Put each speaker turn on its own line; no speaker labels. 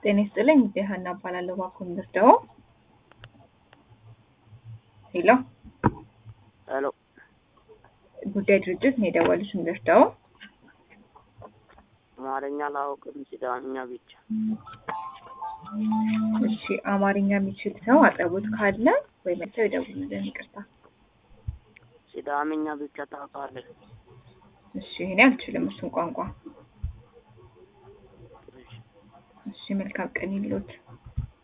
ጤና ይስጥልኝ ሀና እባላለሁ ባኮን ደርደው ሄሎ
ሄሎ
ጉዳይ ድርጅት ነው የደወሉት እንደርደው
አማርኛ ላውቅም ሲዳምኛ ብቻ
እሺ አማርኛ የሚችል ሰው አጠቡት ካለ ወይ መጥተው ይደውሉልን ይቅርታ
ሲዳምኛ ብቻ ታውቃለህ
እሺ እኔ አልችልም እሱን ቋንቋ እሺ መልካም ቀን ይሉት